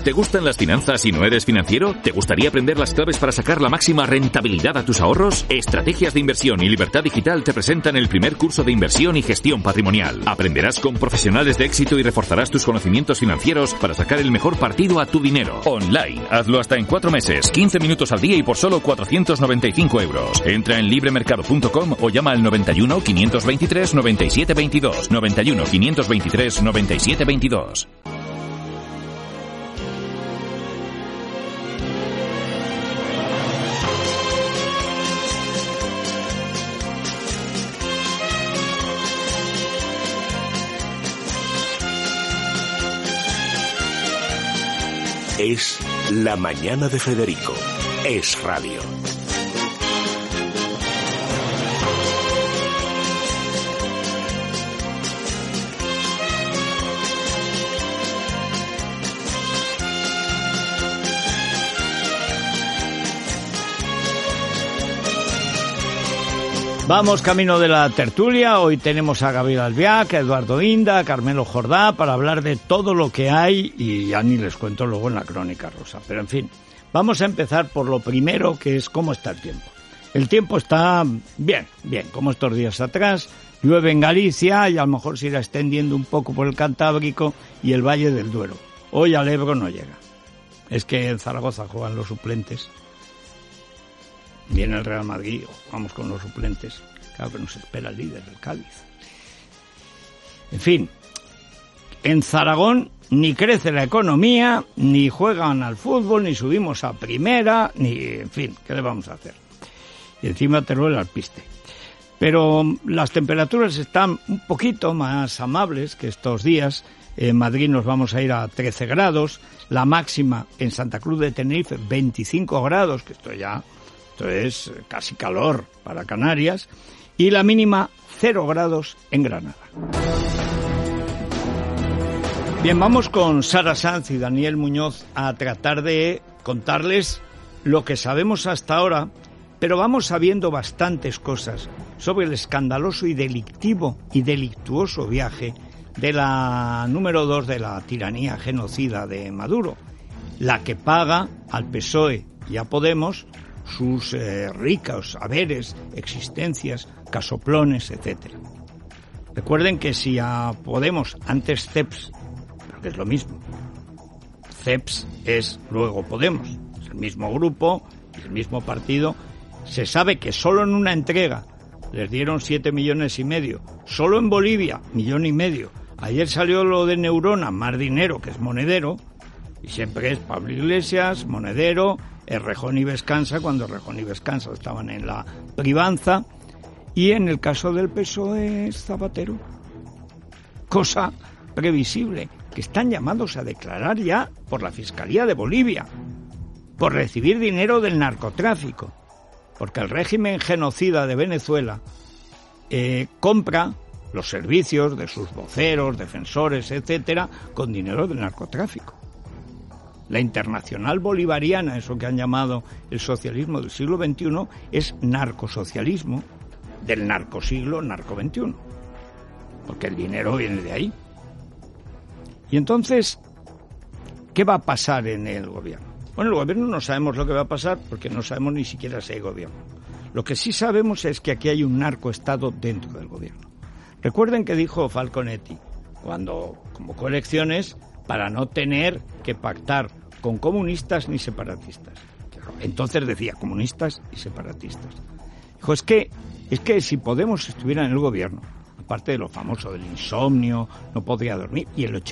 ¿Te gustan las finanzas y no eres financiero? ¿Te gustaría aprender las claves para sacar la máxima rentabilidad a tus ahorros? Estrategias de Inversión y Libertad Digital te presentan el primer curso de inversión y gestión patrimonial. Aprenderás con profesionales de éxito y reforzarás tus conocimientos financieros para sacar el mejor partido a tu dinero. Online. Hazlo hasta en 4 meses, 15 minutos al día y por solo 495 euros. Entra en libremercado.com o llama al 91 523 97 22. 91 523 97 22. Es La Mañana de Federico. Es radio. Vamos camino de la tertulia. Hoy tenemos a Gabriel Albiac, a Eduardo Inda, a Carmelo Jordá para hablar de todo lo que hay y ya ni les cuento luego en la crónica rosa. Pero en fin, vamos a empezar por lo primero, que es cómo está el tiempo. El tiempo está bien, como estos días atrás. Llueve en Galicia y a lo mejor se irá extendiendo un poco por el Cantábrico y el Valle del Duero. Hoy al Ebro no llega. Es que en Zaragoza juegan los suplentes. Viene el Real Madrid, vamos con los suplentes. Claro que nos espera el líder del Cádiz. En fin, en Zaragón ni crece la economía, ni juegan al fútbol, ni subimos a primera, ni, en fin, ¿qué le vamos a hacer? Y encima Teruel al piste. Pero las temperaturas están un poquito más amables que estos días. En Madrid nos vamos a ir a 13 grados, la máxima en Santa Cruz de Tenerife 25 grados, que esto es casi calor para Canarias, y la mínima 0 grados en Granada. Bien, vamos con Sara Sanz y Daniel Muñoz a tratar de contarles lo que sabemos hasta ahora, pero vamos sabiendo bastantes cosas sobre el escandaloso y delictivo y delictuoso viaje de la número 2 de la tiranía genocida de Maduro, la que paga al PSOE y a Podemos sus ricos haberes, existencias, casoplones, etcétera. Recuerden que si a Podemos, antes CEPS, pero que es lo mismo, CEPS es luego Podemos, es el mismo grupo, el mismo partido, se sabe que solo en una entrega les dieron 7,5 millones, solo en Bolivia 1,5 millones. Ayer salió lo de Neurona, más dinero, que es Monedero, y siempre es Pablo Iglesias, Monedero, Errejón y Vescanza, cuando Errejón y Vescanza estaban en la privanza, y en el caso del PSOE es Zapatero. Cosa previsible, que están llamados a declarar ya por la Fiscalía de Bolivia, por recibir dinero del narcotráfico, porque el régimen genocida de Venezuela compra los servicios de sus voceros, defensores, etcétera, con dinero del narcotráfico. La internacional bolivariana, eso que han llamado el socialismo del siglo XXI, es narcosocialismo del narcosiglo, narco XXI, porque el dinero viene de ahí. Y entonces, ¿qué va a pasar en el gobierno? Bueno, el gobierno no sabemos lo que va a pasar porque no sabemos ni siquiera si hay gobierno. Lo que sí sabemos es que aquí hay un narcoestado dentro del gobierno. Recuerden que dijo Falconetti cuando convocó elecciones para no tener que pactar con comunistas ni separatistas. Entonces decía comunistas y separatistas. Dijo, es que si Podemos estuviera en el gobierno, aparte de lo famoso del insomnio, no podría dormir, y el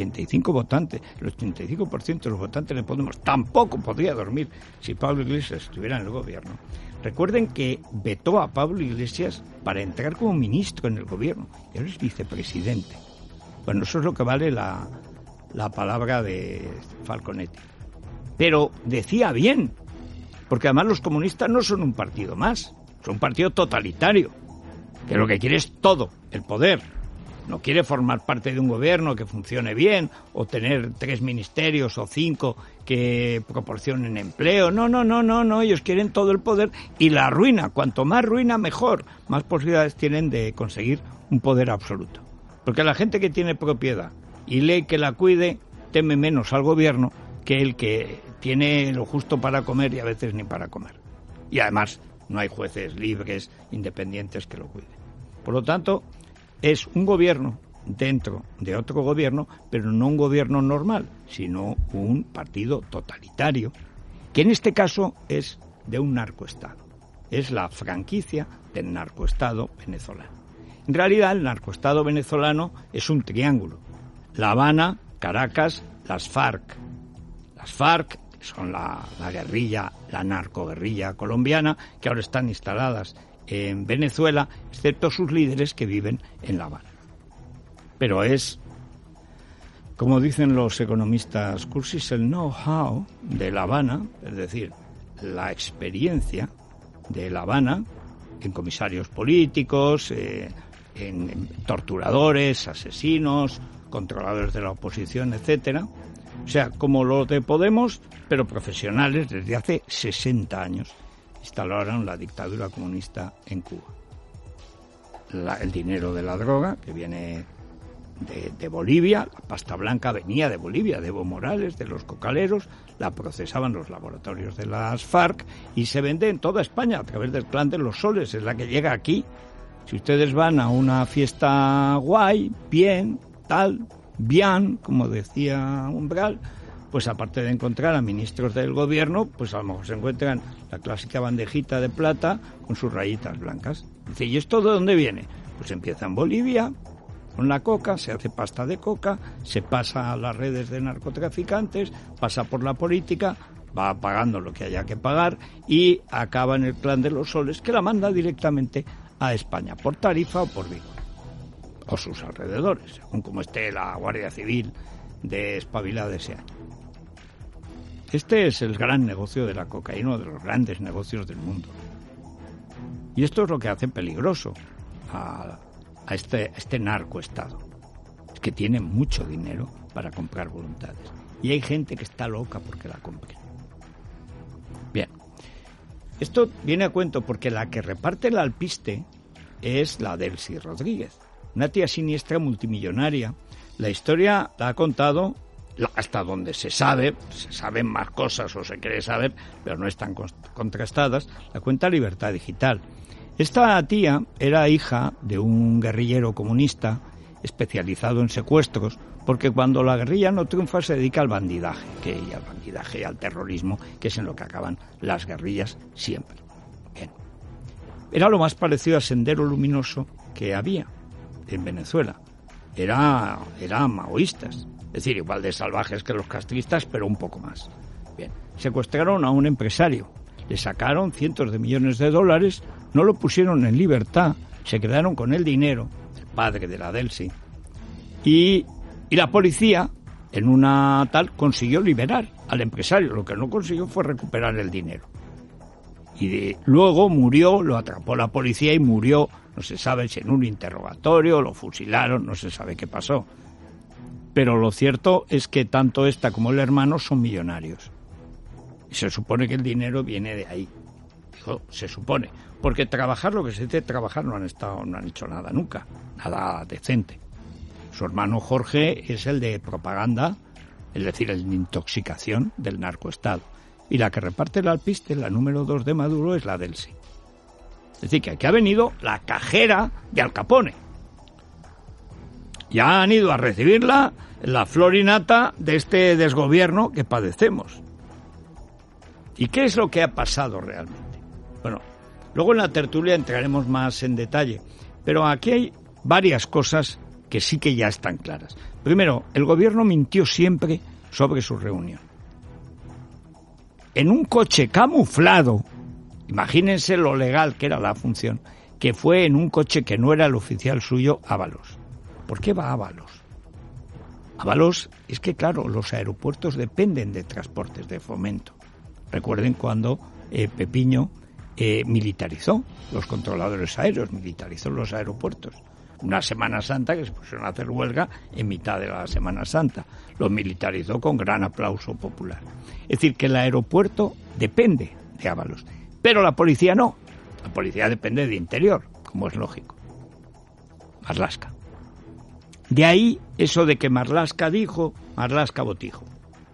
85% de los votantes de Podemos tampoco podría dormir si Pablo Iglesias estuviera en el gobierno. Recuerden que vetó a Pablo Iglesias para entrar como ministro en el gobierno, y ahora es vicepresidente. Bueno, eso es lo que vale la palabra de Falconetti. Pero decía bien, porque además los comunistas no son un partido más, son un partido totalitario, que lo que quiere es todo, el poder. No quiere formar parte de un gobierno que funcione bien, o tener 3 ministerios o 5 que proporcionen empleo. No, ellos quieren todo el poder y la ruina. Cuanto más ruina, mejor. Más posibilidades tienen de conseguir un poder absoluto. Porque la gente que tiene propiedad y ley que la cuide, teme menos al gobierno que el que tiene lo justo para comer y a veces ni para comer. Y además no hay jueces libres, independientes que lo cuiden. Por lo tanto, es un gobierno dentro de otro gobierno, pero no un gobierno normal, sino un partido totalitario, que en este caso es de un narcoestado. Es la franquicia del narcoestado venezolano. En realidad, el narcoestado venezolano es un triángulo: La Habana, Caracas, las FARC. Las FARC son la guerrilla, la narcoguerrilla colombiana, que ahora están instaladas en Venezuela, excepto sus líderes que viven en La Habana. Pero es, como dicen los economistas cursis, el know-how de La Habana, es decir, la experiencia de La Habana en comisarios políticos, en torturadores, asesinos, controladores de la oposición, etcétera. O sea, como los de Podemos, pero profesionales desde hace 60 años. Instalaron la dictadura comunista en Cuba. El dinero de la droga, que viene de Bolivia, la pasta blanca venía de Bolivia, de Evo Morales, de los cocaleros, la procesaban los laboratorios de las FARC y se vende en toda España a través del Clan de los Soles, es la que llega aquí. Si ustedes van a una fiesta guay, bien, tal, bien, como decía Umbral, pues aparte de encontrar a ministros del gobierno, pues a lo mejor se encuentran la clásica bandejita de plata con sus rayitas blancas. Dice, ¿y esto de dónde viene? Pues empieza en Bolivia, con la coca, se hace pasta de coca, se pasa a las redes de narcotraficantes, pasa por la política, va pagando lo que haya que pagar y acaba en el Clan de los Soles, que la manda directamente a España, por Tarifa o por Vigo, o sus alrededores, según como esté la Guardia Civil de espabilada ese año. Este es el gran negocio de la cocaína, uno de los grandes negocios del mundo. Y esto es lo que hace peligroso a este narcoestado. Es que tiene mucho dinero para comprar voluntades. Y hay gente que está loca porque la compre. Bien. Esto viene a cuento porque la que reparte el alpiste es la Delcy Rodríguez, una tía siniestra multimillonaria. La historia la ha contado, hasta donde se saben más cosas o se cree saber, pero no están contrastadas, la cuenta Libertad Digital. Esta tía era hija de un guerrillero comunista especializado en secuestros, porque cuando la guerrilla no triunfa se dedica al bandidaje, y al terrorismo, que es en lo que acaban las guerrillas siempre. Bien. Era lo más parecido a Sendero Luminoso que había en Venezuela. Eran maoístas, es decir, igual de salvajes que los castristas, pero un poco más. Bien. Secuestraron a un empresario, le sacaron cientos de millones de dólares, no lo pusieron en libertad, se quedaron con el dinero, el padre de la Delcy, y la policía, en una tal, consiguió liberar al empresario. Lo que no consiguió fue recuperar el dinero. Y luego murió, lo atrapó la policía y murió, no se sabe si en un interrogatorio, lo fusilaron, no se sabe qué pasó. Pero lo cierto es que tanto esta como el hermano son millonarios. Y se supone que el dinero viene de ahí. Digo, se supone. Porque trabajar, lo que se dice trabajar, no han hecho nada nunca, nada decente. Su hermano Jorge es el de propaganda, es decir, el de intoxicación del narcoestado. Y la que reparte el alpiste, la número 2 de Maduro, es la Delcy. Es decir, que aquí ha venido la cajera de Al Capone. Ya han ido a recibirla la flor y nata de este desgobierno que padecemos. ¿Y qué es lo que ha pasado realmente? Bueno, luego en la tertulia entraremos más en detalle, pero aquí hay varias cosas que sí que ya están claras. Primero, el gobierno mintió siempre sobre su reunión. En un coche camuflado, imagínense lo legal que era la función, que fue en un coche que no era el oficial suyo, Ábalos. ¿Por qué va Ábalos? Ábalos es que, claro, los aeropuertos dependen de transportes de Fomento. Recuerden cuando Pepiño militarizó los controladores aéreos, militarizó los aeropuertos. Una Semana Santa que se pusieron a hacer huelga en mitad de la Semana Santa. Los militarizó con gran aplauso popular. Es decir, que el aeropuerto depende de Ábalos, pero la policía no. La policía depende de Interior, como es lógico. Marlaska. De ahí eso de que Marlaska dijo, Marlaska botijo.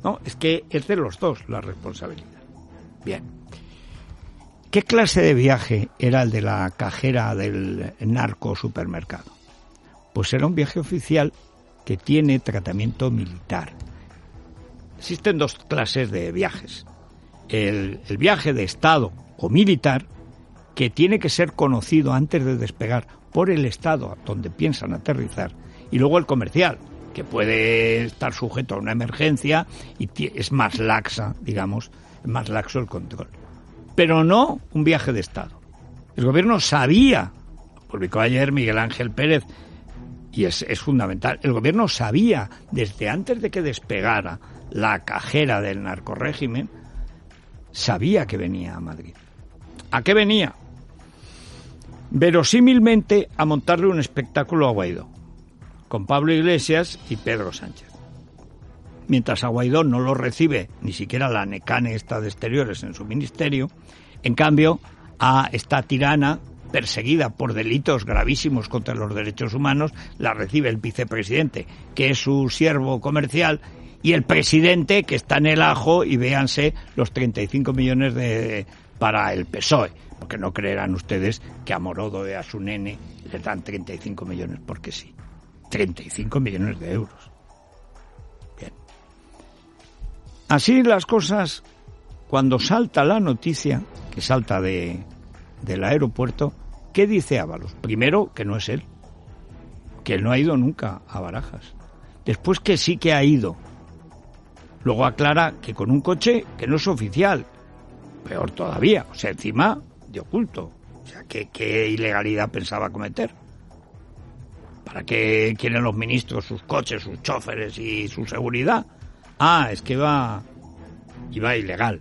No, es que es de los dos la responsabilidad. Bien. ¿Qué clase de viaje era el de la cajera del narco supermercado? Pues era un viaje oficial que tiene tratamiento militar. Existen dos clases de viajes. El viaje de Estado o militar, que tiene que ser conocido antes de despegar por el Estado donde piensan aterrizar, y luego el comercial, que puede estar sujeto a una emergencia y es más laxa, digamos, más laxo el control. Pero no un viaje de Estado. El gobierno sabía, publicó ayer Miguel Ángel Pérez, y es fundamental, el gobierno sabía desde antes de que despegara la cajera del narcorrégimen, sabía que venía a Madrid. ¿A qué venía? Verosímilmente a montarle un espectáculo a Guaidó, con Pablo Iglesias y Pedro Sánchez. Mientras a Guaidó no lo recibe ni siquiera la Necane esta de Exteriores en su ministerio, en cambio a esta tirana perseguida por delitos gravísimos contra los derechos humanos la recibe el vicepresidente, que es su siervo comercial, y el presidente, que está en el ajo, y véanse los 35 millones para el PSOE, porque no creerán ustedes que a Morodo y a su nene le dan 35 millones porque sí. 35 millones de euros. Bien. Así las cosas, cuando salta la noticia, que salta del aeropuerto, ¿qué dice Ábalos? Primero, que no es él, que él no ha ido nunca a Barajas. Después, que sí que ha ido. Luego aclara que con un coche que no es oficial. Peor todavía, o sea, encima de oculto. O sea, ¿qué ilegalidad pensaba cometer? ¿Para qué quieren los ministros sus coches, sus choferes y su seguridad? Ah, es que iba ilegal.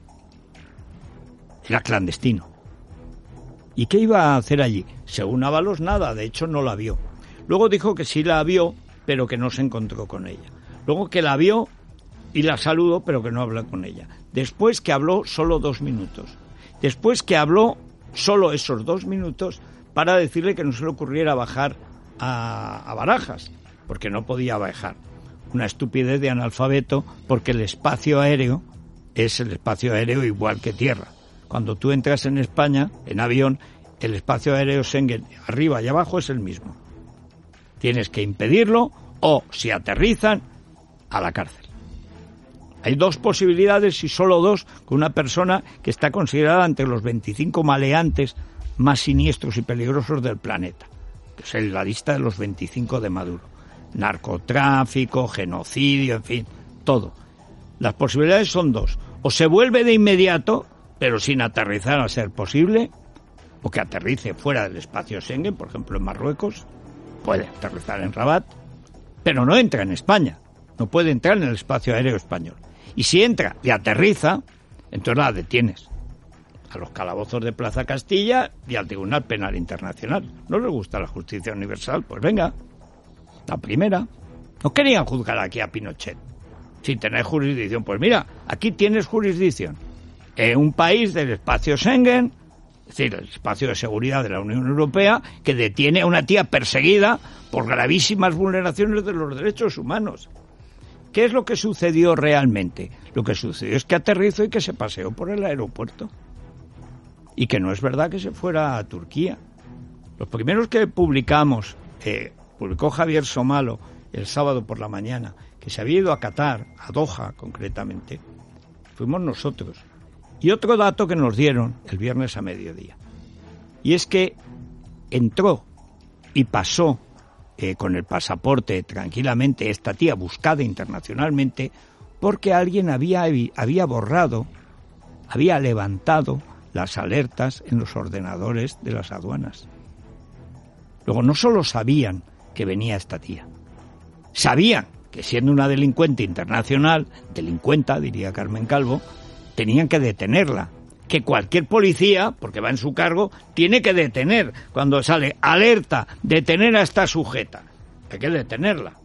Era clandestino. ¿Y qué iba a hacer allí? Según Ábalos, nada, de hecho no la vio. Luego dijo que sí la vio, pero que no se encontró con ella. Luego que la vio y la saludó, pero que no habló con ella. Después que habló solo 2 minutos. Después que habló solo esos 2 minutos para decirle que no se le ocurriera bajar a Barajas, porque no podía bajar. Una estupidez de analfabeto, porque el espacio aéreo es el espacio aéreo igual que tierra. Cuando tú entras en España, en avión, el espacio aéreo Schengen, arriba y abajo, es el mismo. Tienes que impedirlo o, si aterrizan, a la cárcel. Hay 2 posibilidades y solo 2 con una persona que está considerada entre los 25 maleantes más siniestros y peligrosos del planeta, que es la lista de los 25 de Maduro. Narcotráfico, genocidio, en fin, todo. Las posibilidades son 2. O se vuelve de inmediato, pero sin aterrizar a ser posible, o que aterrice fuera del espacio Schengen, por ejemplo en Marruecos, puede aterrizar en Rabat, pero no entra en España, no puede entrar en el espacio aéreo español. Y si entra y aterriza, entonces la detienes a los calabozos de Plaza Castilla y al Tribunal Penal Internacional. ¿No les gusta la justicia universal? Pues venga, la primera. No querían juzgar aquí a Pinochet sin tener jurisdicción. Pues mira, aquí tienes jurisdicción. Un país del espacio Schengen, es decir, el espacio de seguridad de la Unión Europea, que detiene a una tía perseguida por gravísimas vulneraciones de los derechos humanos. ¿Qué es lo que sucedió realmente? Lo que sucedió es que aterrizó y que se paseó por el aeropuerto. Y que no es verdad que se fuera a Turquía. Los primeros que publicamos, publicó Javier Somalo el sábado por la mañana, que se había ido a Qatar, a Doha concretamente, fuimos nosotros. Y otro dato que nos dieron el viernes a mediodía, y es que entró y pasó con el pasaporte tranquilamente esta tía buscada internacionalmente porque alguien había borrado, había levantado las alertas en los ordenadores de las aduanas. Luego no solo sabían que venía esta tía, sabían que siendo una delincuente internacional, delincuenta, diría Carmen Calvo, tenían que detenerla, que cualquier policía, porque va en su cargo, tiene que detener. Cuando sale alerta, detener a esta sujeta, hay que detenerla.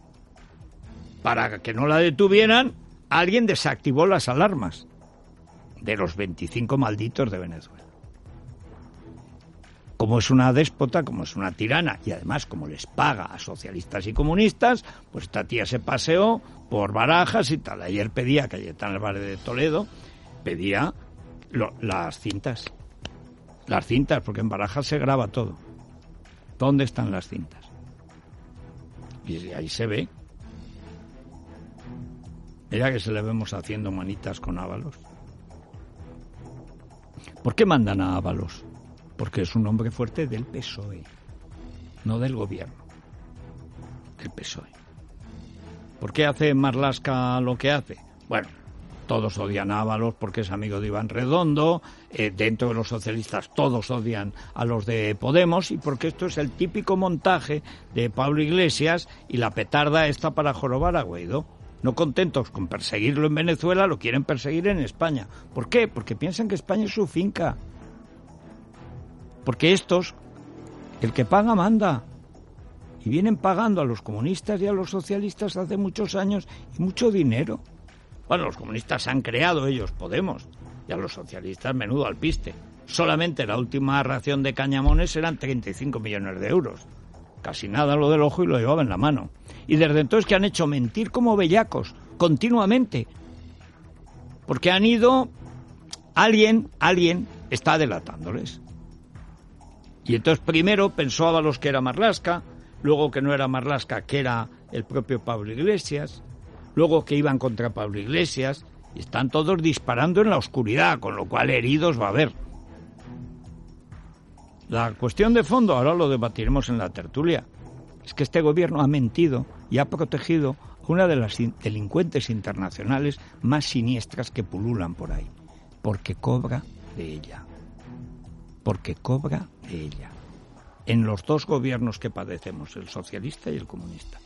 Para que no la detuvieran, alguien desactivó las alarmas de los 25 malditos de Venezuela. como es una déspota, como es una tirana, y además como les paga a socialistas y comunistas, pues esta tía se paseó por Barajas y tal. Ayer pedía, Cayetano Álvarez de Toledo, pedía las cintas, porque en Barajas se graba todo. ¿Dónde están las cintas? Y ahí se ve. Mira que se le vemos haciendo manitas con Ábalos. ¿Por qué mandan a Ábalos? Porque es un hombre fuerte del PSOE, no del gobierno, del PSOE. ¿Por qué hace Marlaska lo que hace? Bueno, todos odian a Ábalos porque es amigo de Iván Redondo, dentro de los socialistas todos odian a los de Podemos, y porque esto es el típico montaje de Pablo Iglesias y la petarda esta para jorobar a Guaidó. No contentos con perseguirlo en Venezuela, lo quieren perseguir en España. ¿Por qué? Porque piensan que España es su finca. Porque estos, el que paga manda. Y vienen pagando a los comunistas y a los socialistas hace muchos años y mucho dinero. Bueno, los comunistas han creado ellos Podemos, y a los socialistas menudo alpiste. Solamente la última ración de Cañamones eran 35 millones de euros. Casi nada lo del ojo y lo llevaba en la mano. Y desde entonces que han hecho mentir como bellacos, continuamente. Porque han ido... Alguien está delatándoles. Y entonces primero pensó Ábalos que era Marlaska, luego que no era Marlaska, que era el propio Pablo Iglesias, luego que iban contra Pablo Iglesias, y están todos disparando en la oscuridad, con lo cual heridos va a haber. La cuestión de fondo, ahora lo debatiremos en la tertulia, es que este gobierno ha mentido y ha protegido a una de las delincuentes internacionales más siniestras que pululan por ahí, porque cobra de ella. Porque cobra de ella. En los dos gobiernos que padecemos, el socialista y el comunista.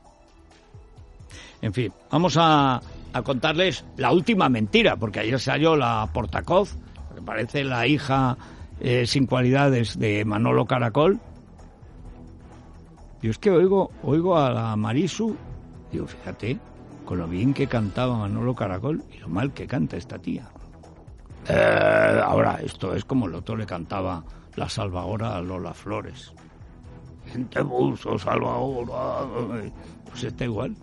En fin, vamos a contarles la última mentira, porque ayer salió la Portacoz, que parece la hija sin cualidades de Manolo Caracol. Yo es que oigo a la Marisu, digo, fíjate, con lo bien que cantaba Manolo Caracol y lo mal que canta esta tía. Ahora, esto es como el otro le cantaba la salvadora a Lola Flores. Gente buzo, salvadora. Pues está igual.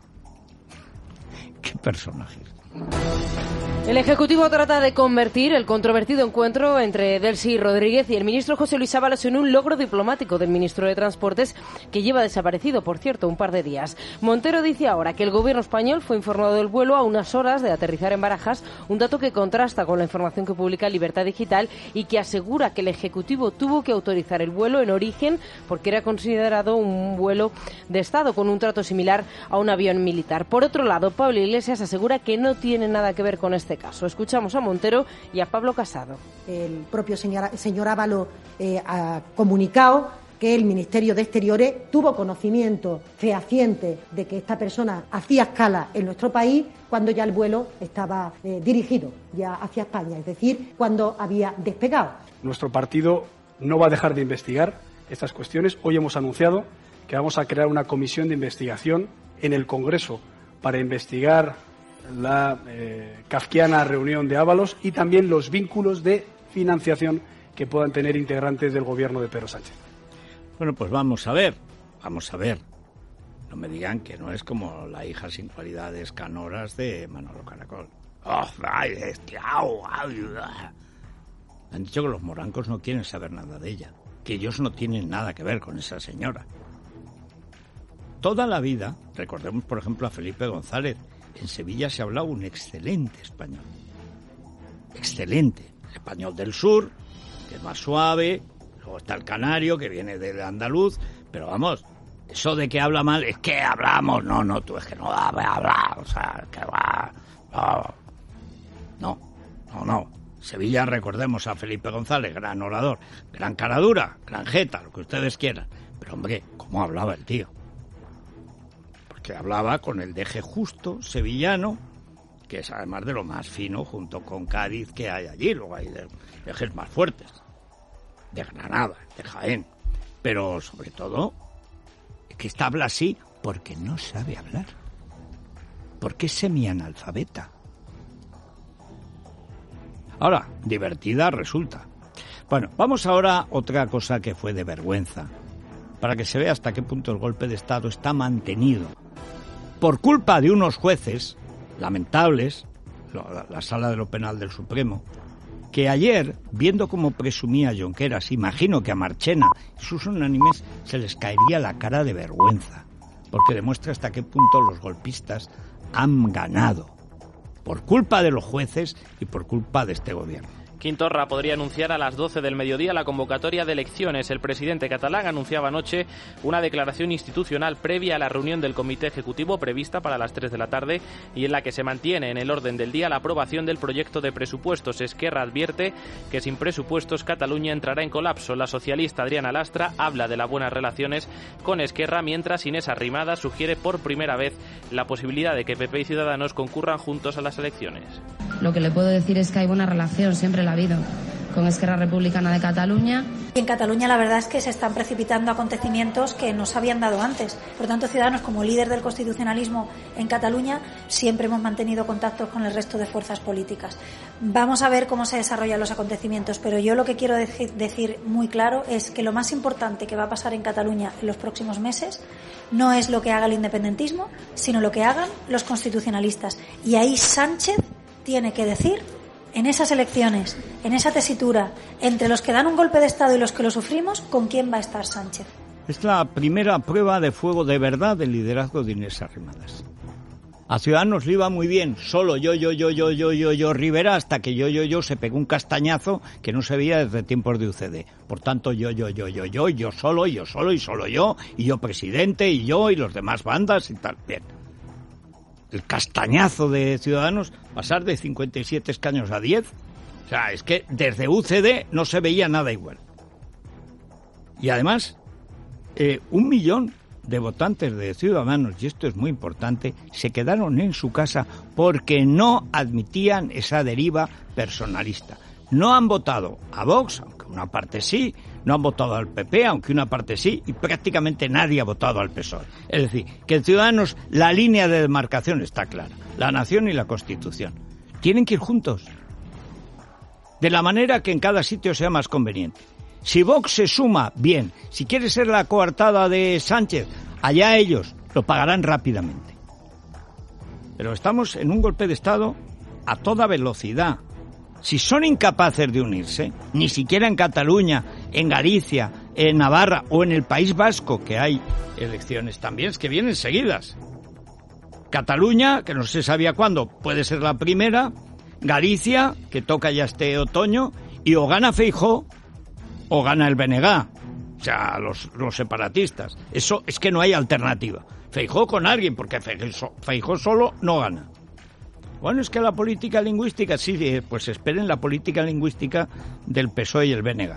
¿Qué personajes? El Ejecutivo trata de convertir el controvertido encuentro entre Delcy Rodríguez y el ministro José Luis Ábalos en un logro diplomático del ministro de Transportes, que lleva desaparecido, por cierto, un par de días. Montero dice ahora que el gobierno español fue informado del vuelo a unas horas de aterrizar en Barajas, un dato que contrasta con la información que publica Libertad Digital y que asegura que el Ejecutivo tuvo que autorizar el vuelo en origen porque era considerado un vuelo de Estado con un trato similar a un avión militar. Por otro lado, Pablo Iglesias asegura que no tiene nada que ver con este caso. Escuchamos a Montero y a Pablo Casado. El propio señor Ábalos ha comunicado que el Ministerio de Exteriores tuvo conocimiento fehaciente de que esta persona hacía escala en nuestro país cuando ya el vuelo estaba dirigido ya hacia España, es decir, cuando había despegado. Nuestro partido no va a dejar de investigar estas cuestiones. Hoy hemos anunciado que vamos a crear una comisión de investigación en el Congreso para investigar la kafkiana reunión de Ábalos y también los vínculos de financiación que puedan tener integrantes del gobierno de Pedro Sánchez. Bueno, pues vamos a ver. No me digan que no es como la hija sin cualidades canoras de Manolo Caracol. Han dicho que los morancos no quieren saber nada de ella, que ellos no tienen nada que ver con esa señora. Toda la vida, recordemos por ejemplo a Felipe González, en Sevilla se hablaba un excelente español. Excelente. El español del sur, que es más suave, luego está el canario, que viene del andaluz, pero vamos, eso de que habla mal, es que hablamos, no, tú es que no va a hablar, o sea, que va, no. Sevilla, recordemos a Felipe González, gran orador, gran cara dura, gran jeta, lo que ustedes quieran, pero hombre, ¿cómo hablaba el tío? Que hablaba con el deje justo sevillano, que es además de lo más fino junto con Cádiz que hay allí, luego hay dejes más fuertes, de Granada, de Jaén, pero sobre todo es que esta habla así porque no sabe hablar, porque es semianalfabeta. Ahora, divertida resulta, Bueno, vamos ahora a otra cosa que fue de vergüenza, para que se vea hasta qué punto el golpe de Estado está mantenido. Por culpa de unos jueces lamentables, la Sala de lo Penal del Supremo, que ayer, viendo cómo presumía Junqueras, imagino que a Marchena y sus unánimes se les caería la cara de vergüenza, porque demuestra hasta qué punto los golpistas han ganado, por culpa de los jueces y por culpa de este gobierno. Quim Torra podría anunciar a las 12 del mediodía la convocatoria de elecciones. El presidente catalán anunciaba anoche una declaración institucional previa a la reunión del Comité Ejecutivo prevista para las 3 de la tarde y en la que se mantiene en el orden del día la aprobación del proyecto de presupuestos. Esquerra advierte que sin presupuestos Cataluña entrará en colapso. La socialista Adriana Lastra habla de las buenas relaciones con Esquerra, mientras Inés Arrimadas sugiere por primera vez la posibilidad de que PP y Ciudadanos concurran juntos a las elecciones. Lo que le puedo decir es que hay buena relación, siempre la ha habido, con Esquerra Republicana de Cataluña. Y en Cataluña la verdad es que se están precipitando acontecimientos que no se habían dado antes. Por tanto, Ciudadanos, como líder del constitucionalismo en Cataluña, siempre hemos mantenido contactos con el resto de fuerzas políticas. Vamos a ver cómo se desarrollan los acontecimientos, pero yo lo que quiero decir muy claro es que lo más importante que va a pasar en Cataluña en los próximos meses no es lo que haga el independentismo, sino lo que hagan los constitucionalistas. Y ahí Sánchez tiene que decir, en esas elecciones, en esa tesitura, entre los que dan un golpe de Estado y los que lo sufrimos, ¿con quién va a estar Sánchez? Es la primera prueba de fuego de verdad del liderazgo de Inés Arrimadas. A Ciudadanos le iba muy bien, solo yo, Rivera, hasta que yo se pegó un castañazo que no se veía desde tiempos de UCD. Por tanto, yo solo, y solo yo, y yo presidente, y yo, y los demás bandas y tal. Bien. El castañazo de Ciudadanos, pasar de 57 escaños a 10, o sea, es que desde UCD no se veía nada igual. Y además, 1 millón de votantes de Ciudadanos, y esto es muy importante, se quedaron en su casa porque no admitían esa deriva personalista. No han votado a Vox, aunque una parte sí, no han votado al PP, aunque una parte sí, y prácticamente nadie ha votado al PSOE. Es decir, que en Ciudadanos la línea de demarcación está clara, la nación y la Constitución. Tienen que ir juntos, de la manera que en cada sitio sea más conveniente. Si Vox se suma, bien. Si quiere ser la coartada de Sánchez, allá ellos, lo pagarán rápidamente. Pero estamos en un golpe de Estado a toda velocidad. Si son incapaces de unirse, ni siquiera en Cataluña, en Galicia, en Navarra o en el País Vasco, que hay elecciones también, es que vienen seguidas. Cataluña, que no se sabía cuándo, puede ser la primera. Galicia, que toca ya este otoño, y o gana Feijóo o gana el BNG, o sea, los separatistas. Eso es que no hay alternativa. Feijóo con alguien, porque Feijóo solo no gana. Bueno, es que la política lingüística, sí, pues esperen la política lingüística del PSOE y el BNG.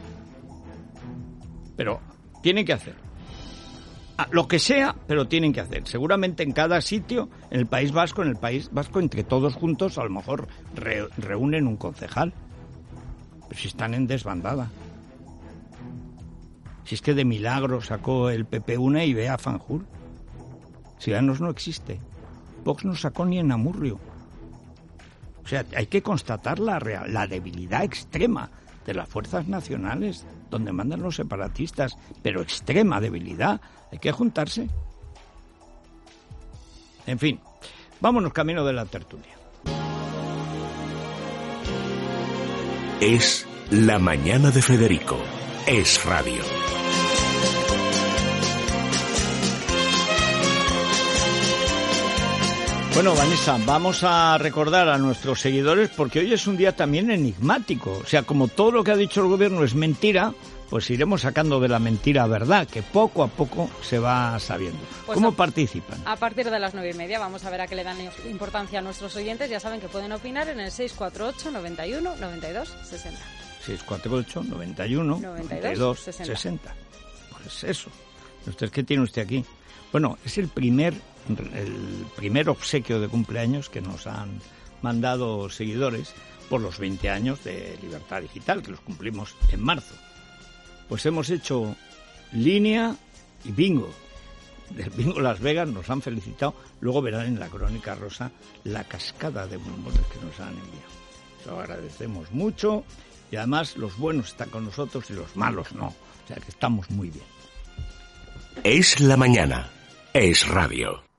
Pero tienen que hacer. Lo que sea, pero tienen que hacer. Seguramente en cada sitio, en el País Vasco, entre todos juntos, a lo mejor reúnen un concejal. Pero si están en desbandada. Si es que de milagro sacó el PP una y ve a Fanjul. Ciudadanos no existe. Vox no sacó ni en Amurrio. O sea, hay que constatar la debilidad extrema de las fuerzas nacionales, donde mandan los separatistas, pero extrema debilidad. Hay que juntarse. En fin, vámonos camino de la tertulia. Es La Mañana de Federico. Es radio. Bueno, Vanessa, vamos a recordar a nuestros seguidores porque hoy es un día también enigmático. O sea, como todo lo que ha dicho el gobierno es mentira, pues iremos sacando de la mentira verdad, que poco a poco se va sabiendo. Pues ¿cómo participan? A partir de las 9:30 vamos a ver a qué le dan importancia a nuestros oyentes. Ya saben que pueden opinar en el 648 91 92 60. 648 91 92 60. Pues eso. ¿Usted qué tiene usted aquí? Bueno, es el primer obsequio de cumpleaños que nos han mandado seguidores por los 20 años de Libertad Digital, que los cumplimos en marzo. Pues hemos hecho línea y bingo. Del bingo Las Vegas nos han felicitado. Luego verán en la Crónica Rosa la cascada de bombones que nos han enviado. Lo agradecemos mucho Y además los buenos están con nosotros y los malos no. O sea que estamos muy bien. Es la mañana. Es radio.